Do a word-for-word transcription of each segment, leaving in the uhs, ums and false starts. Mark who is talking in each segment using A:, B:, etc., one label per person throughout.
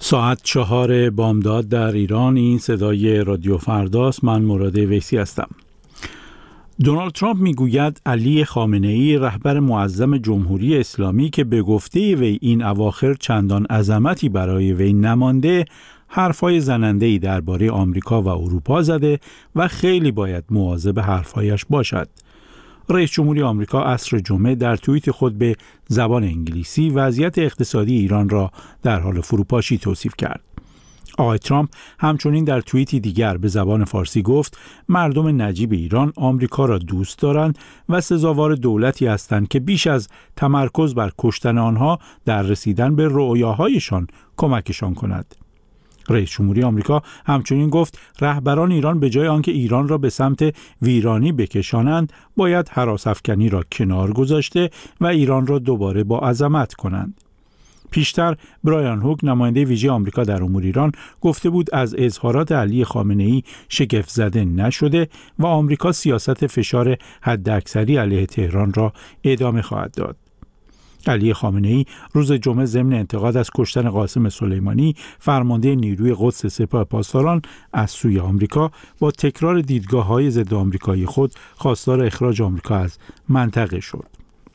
A: ساعت چهار بامداد در ایران. این صدای رادیو فرداست. من مراد ویسی هستم. دونالد ترامپ میگوید علی خامنه‌ای رهبر معظم جمهوری اسلامی که به گفته وی این اواخر چندان عظمتی برای وی نمانده، حرفای زننده‌ای درباره آمریکا و اروپا زده و خیلی باید مواظب حرفایش باشد. رئیس جمهوری آمریکا عصر جمعه در توییت خود به زبان انگلیسی وضعیت اقتصادی ایران را در حال فروپاشی توصیف کرد. آقای ترامپ همچنین در توییتی دیگر به زبان فارسی گفت مردم نجیب ایران آمریکا را دوست دارند و سزاوار دولتی هستند که بیش از تمرکز بر کشتن آنها در رسیدن به رؤیاهایشان کمکشان کند. رئیس جمهوری آمریکا همچنین گفت رهبران ایران به جای آنکه ایران را به سمت ویرانی بکشانند، باید هراس‌افکنی را کنار گذاشته و ایران را دوباره با عظمت کنند. پیشتر برایان هوک نماینده ویژه آمریکا در امور ایران گفته بود از اظهارات علی خامنه‌ای شگفت زده نشده و آمریکا سیاست فشار حداکثری علیه تهران را ادامه خواهد داد. علی خامنه‌ای روز جمعه ضمن انتقاد از کشتن قاسم سلیمانی فرمانده نیروی قدس سپاه پاسداران از سوی آمریکا با تکرار دیدگاه‌های ضد آمریکایی خود خواستار اخراج آمریکا از منطقه شد.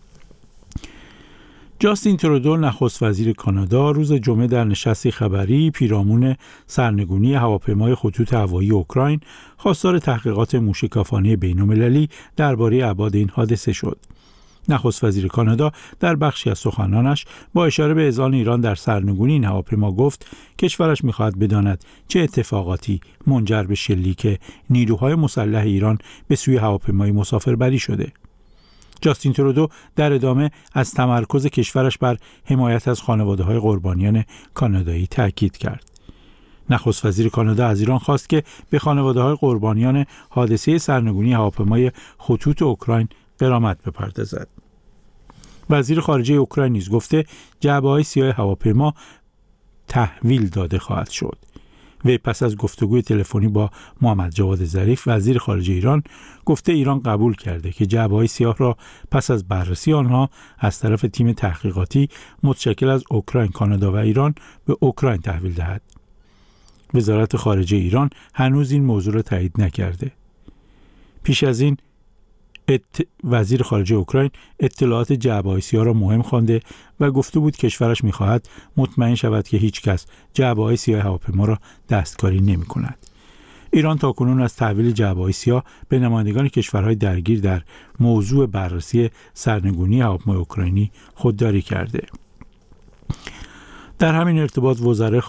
A: جاستین ترودو نخست وزیر کانادا روز جمعه در نشستی خبری پیرامون سرنگونی هواپیمای خطوط هوایی اوکراین خواستار تحقیقات موشکافانه بین‌المللی درباره ابعاد این حادثه شد. نخست وزیر کانادا در بخشی از سخنانش با اشاره به اذعان ایران در سرنگونی این هواپیما گفت کشورش می‌خواهد بداند چه اتفاقاتی منجر به شلیک نیروهای مسلح ایران به سوی هواپیمای مسافربری شده. جاستین ترودو در ادامه از تمرکز کشورش بر حمایت از خانواده‌های قربانیان کانادایی تاکید کرد. نخست وزیر کانادا از ایران خواست که به خانواده‌های قربانیان حادثه سرنگونی هواپیمای خطوط اوکراین غرامت بپردازد. وزیر خارجه اوکراین نیز گفته جعبه‌های سیاه هواپیما تحویل داده خواهد شد. وی پس از گفتگوی تلفنی با محمد جواد ظریف وزیر خارجه ایران گفته ایران قبول کرده که جعبه‌های سیاه را پس از بررسی آنها از طرف تیم تحقیقاتی متشکل از اوکراین، کانادا و ایران به اوکراین تحویل دهد. وزارت خارجه ایران هنوز این موضوع را تایید نکرده. پیش از این ات... وزیر خارجه اوکراین اطلاعات جعبه‌های سیاه را مهم خوانده و گفته بود کشورش می‌خواهد مطمئن شود که هیچ کس جعبه‌های سیاه هواپیما را دستکاری نمی‌کند. ایران تاکنون از تحویل جعبه‌های سیاه به نمایندگان کشورهای درگیر در موضوع بررسی سرنگونی هواپیمای اوکراینی خودداری کرده. در همین ارتباط وزرای